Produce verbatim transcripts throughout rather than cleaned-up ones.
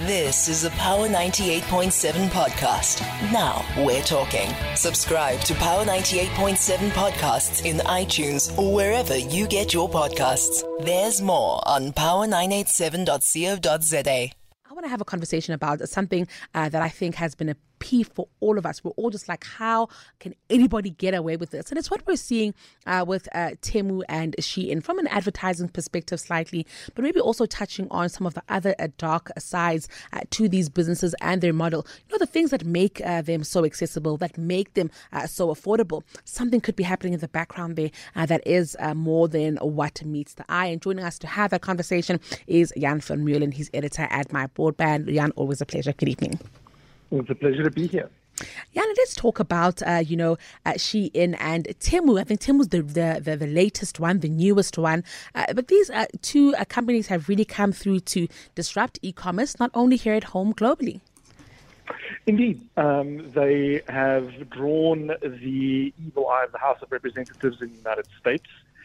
This is a Power ninety-eight point seven podcast. Now we're talking. Subscribe to Power ninety-eight point seven podcasts in iTunes or wherever you get your podcasts. There's more on power nine eight seven dot co dot za. I want to have a conversation about something uh, that I think has been a key for all of us. We're all just like, how can anybody get away with this? And it's what we're seeing uh, with uh, Temu and Shein from an advertising perspective slightly, but maybe also touching on some of the other uh, dark sides uh, to these businesses and their model. You know, the things that make uh, them so accessible, that make them uh, so affordable. Something could be happening in the background there uh, that is uh, more than what meets the eye. And joining us to have that conversation is Jan van Meulen. He's editor at My Broadband. Jan, always a pleasure. Good evening. It's a pleasure to be here. Yeah, let's talk about, uh, you know, uh, Shein and Temu. I think Temu's the, the, the, the latest one, the newest one. Uh, but these uh, two uh, companies have really come through to disrupt e-commerce, not only here at home, globally. Indeed. Um, they have drawn the evil eye of the House of Representatives in the United States.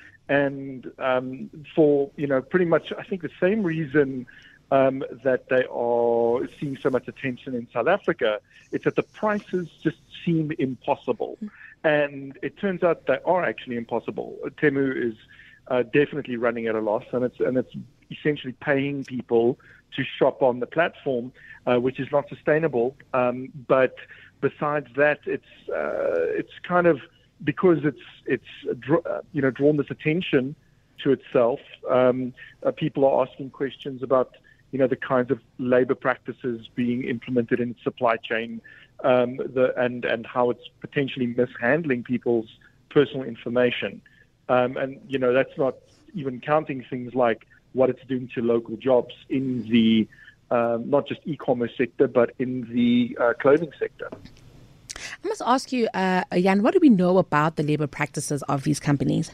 And um, for, you know, pretty much, I think the same reason Um, that they are seeing so much attention in South Africa, it's that the prices just seem impossible. And it turns out they are actually impossible. Temu is uh, definitely running at a loss, and it's and it's essentially paying people to shop on the platform, uh, which is not sustainable. Um, but besides that, it's uh, it's kind of because it's it's uh, you know drawn this attention to itself. Um, uh, people are asking questions about you know, the kinds of labor practices being implemented in its supply chain, um, the, and, and how it's potentially mishandling people's personal information. Um, and, you know, that's not even counting things like what it's doing to local jobs in the, um, not just e-commerce sector, but in the uh, clothing sector. I must ask you, uh, Jan, what do we know about the labor practices of these companies?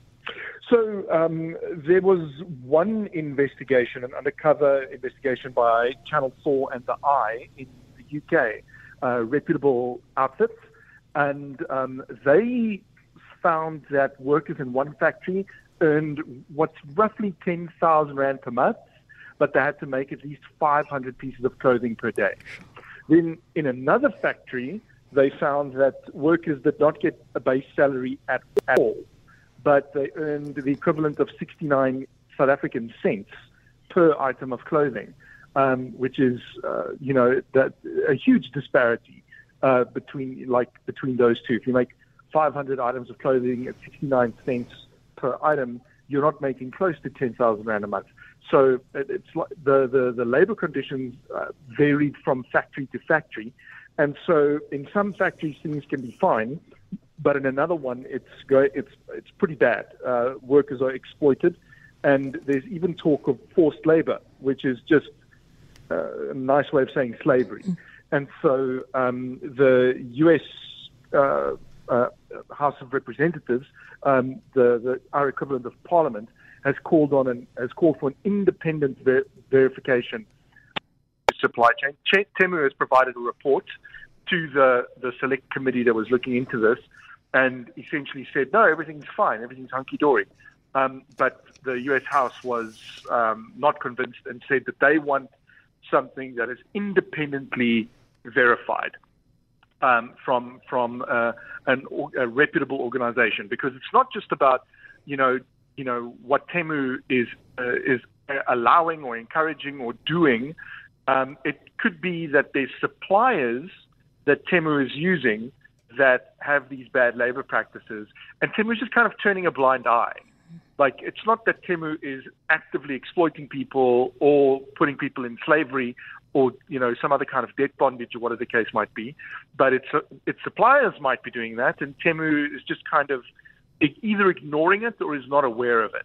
So um, there was one investigation, an undercover investigation by Channel four and The Eye in the U K, uh, reputable outfits, and um, they found that workers in one factory earned what's roughly ten thousand rand per month, but they had to make at least five hundred pieces of clothing per day. Then in another factory, they found that workers did not get a base salary at all, but they earned the equivalent of sixty-nine South African cents per item of clothing, um, which is, uh, you know, that a huge disparity uh, between like between those two. If you make five hundred items of clothing at sixty-nine cents per item, you're not making close to ten thousand rand a month. So it's like the the, the labor conditions uh, varied from factory to factory, and so in some factories things can be fine. But in another one, it's go, it's it's pretty bad. Uh, workers are exploited, and there's even talk of forced labor, which is just uh, a nice way of saying slavery. And so um, the U S uh, uh, House of Representatives, um, the, the our equivalent of Parliament, has called on and has called for an independent ver- verification of the supply chain. Ch- Temu has provided a report to the the select committee that was looking into this, and essentially said, no, everything's fine, everything's hunky-dory. Um, but the U S House was um, not convinced and said that they want something that is independently verified um, from from uh, an, a reputable organization, because it's not just about, you know, you know what Temu is uh, is allowing or encouraging or doing. Um, it could be that there's suppliers that Temu is using that have these bad labor practices, and Temu is just kind of turning a blind eye. Like, it's not that Temu is actively exploiting people or putting people in slavery or, you know, some other kind of debt bondage or whatever the case might be, but it's its suppliers might be doing that, and Temu is just kind of either ignoring it or is not aware of it.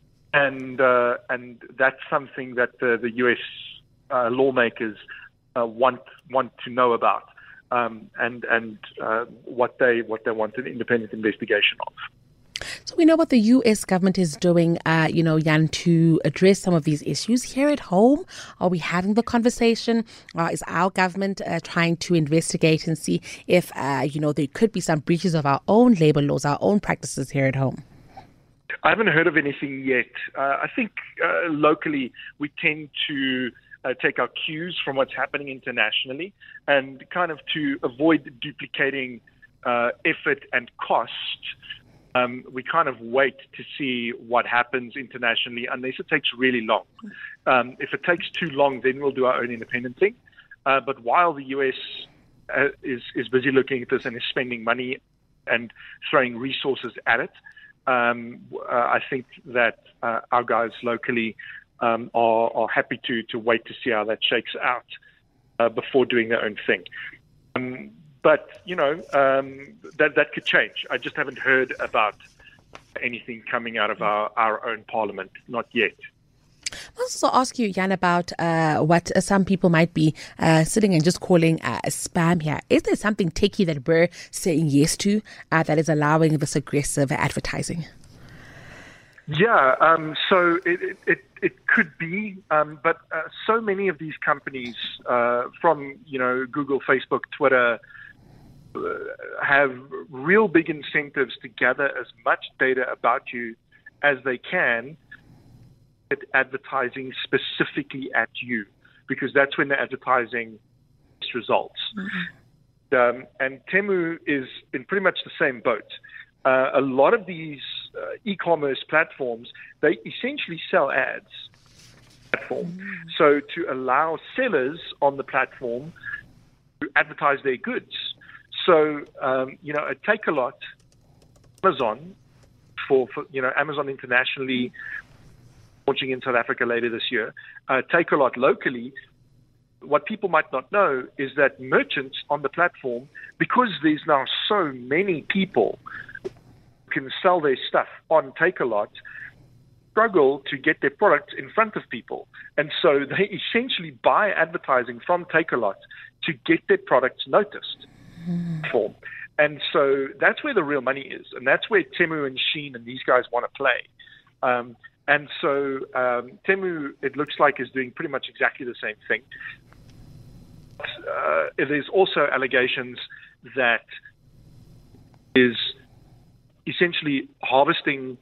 And uh, and that's something that the, the U S uh, lawmakers uh, want want to know about. Um, and and uh, what they what they want an independent investigation of. So we know what the U S government is doing, uh, you know, Jan, to address some of these issues. Here at home, are we having the conversation? Uh, is our government uh, trying to investigate and see if, uh, you know, there could be some breaches of our own labor laws, our own practices here at home? I haven't heard of anything yet. Uh, I think uh, locally we tend to uh, take our cues from what's happening internationally, and kind of to avoid duplicating uh, effort and cost. Um, we kind of wait to see what happens internationally, unless it takes really long. Um, if it takes too long, then we'll do our own independent thing. Uh, but while the U S uh, is is busy looking at this and is spending money and throwing resources at it, um, uh, I think that uh, our guys locally um, are, are happy to to wait to see how that shakes out uh, before doing their own thing. Um, But, you know, um, that that could change. I just haven't heard about anything coming out of our, our own parliament, not yet. I'll also ask you, Jan, about uh, what uh, some people might be uh, sitting and just calling uh, spam here. Is there something techie that we're saying yes to uh, that is allowing this aggressive advertising? Yeah, um, so it, it, it, it could be, um, but uh, so many of these companies uh, from, you know, Google, Facebook, Twitter, have real big incentives to gather as much data about you as they can at advertising specifically at you, because that's when the advertising results. Mm-hmm. Um, and Temu is in pretty much the same boat. Uh, a lot of these uh, e-commerce platforms, they essentially sell ads. Platform. Mm-hmm. So to allow sellers on the platform to advertise their goods. So, um, you know, at Takealot, Amazon, for, for, you know, Amazon internationally, launching in South Africa later this year, uh, Takealot locally, what people might not know is that merchants on the platform, because there's now so many people who can sell their stuff on Takealot, struggle to get their products in front of people. And so they essentially buy advertising from Takealot to get their products noticed. Form. And so that's where the real money is, and that's where Temu and Shein and these guys want to play. Um, and so um, Temu, it looks like, is doing pretty much exactly the same thing. Uh, there's also allegations that is essentially harvesting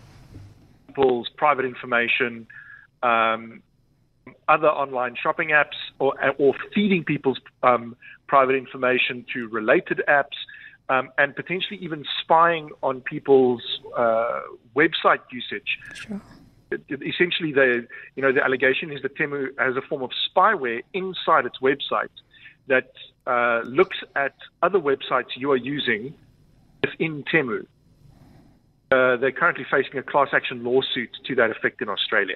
people's private information, um, other online shopping apps, or or feeding people's um, private information to related apps, um, and potentially even spying on people's uh, website usage. Sure. It, it, essentially, the you know the allegation is that Temu has a form of spyware inside its website that uh, looks at other websites you are using within Temu. Uh, they're currently facing a class action lawsuit to that effect in Australia.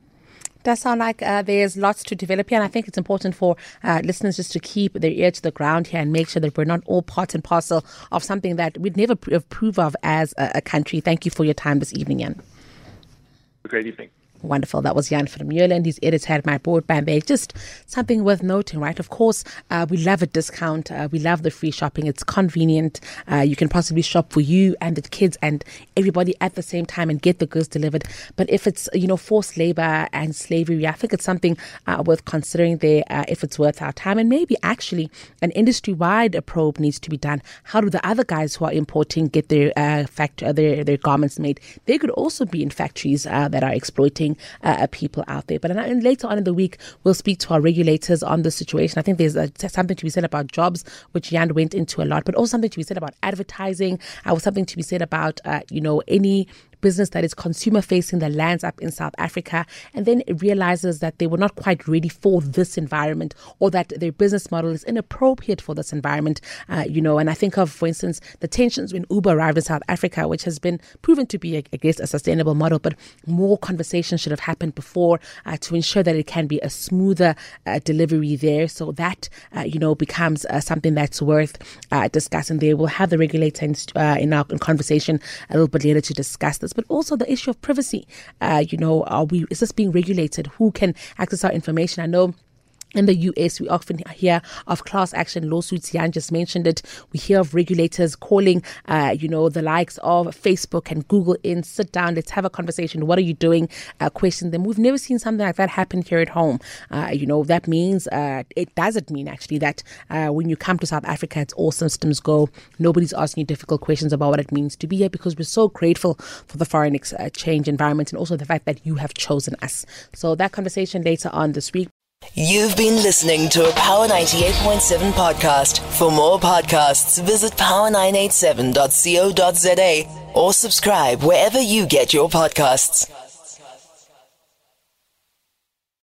Does sound like uh, there's lots to develop here, and I think it's important for uh, listeners just to keep their ear to the ground here and make sure that we're not all part and parcel of something that we'd never pr- approve of as a, a country. Thank you for your time this evening, Jan. Great evening. Wonderful. That was Jan Vermeulen. He's editor at My Broadband Bay. Just something worth noting, right? Of course, uh, we love a discount. Uh, we love the free shopping. It's convenient. Uh, you can possibly shop for you and the kids and everybody at the same time and get the goods delivered. But if it's, you know, forced labor and slavery, I think it's something uh, worth considering there uh, if it's worth our time. And maybe actually an industry-wide probe needs to be done. How do the other guys who are importing get their, uh, fact- uh, their, their garments made? They could also be in factories uh, that are exploiting Uh, people out there. But and later on in the week, we'll speak to our regulators on the situation. I think there's uh, something to be said about jobs, which Jan went into a lot, but also something to be said about advertising. Uh, something to be said about, uh, you know, any business that is consumer facing that lands up in South Africa and then it realizes that they were not quite ready for this environment, or that their business model is inappropriate for this environment. Uh, you know, and I think of, for instance, the tensions when Uber arrived in South Africa, which has been proven to be, I guess, a sustainable model, but more conversation should have happened before uh, to ensure that it can be a smoother uh, delivery there. So that, uh, you know, becomes uh, something that's worth uh, discussing there. We'll have the regulator in, uh, in our in conversation a little bit later to discuss this. But also the issue of privacy. Uh, you know, are we? Is this being regulated? Who can access our information? I know in the U S, we often hear of class action lawsuits. Jan just mentioned it. We hear of regulators calling, uh, you know, the likes of Facebook and Google in, sit down, let's have a conversation. What are you doing? Uh, question them. We've never seen something like that happen here at home. Uh, you know, that means, uh, it doesn't mean actually that uh, when you come to South Africa, it's all systems go. Nobody's asking you difficult questions about what it means to be here, because we're so grateful for the foreign exchange environment and also the fact that you have chosen us. So that conversation later on this week. You've been listening to a Power ninety-eight point seven podcast. For more podcasts, visit power nine eight seven dot co dot za or subscribe wherever you get your podcasts.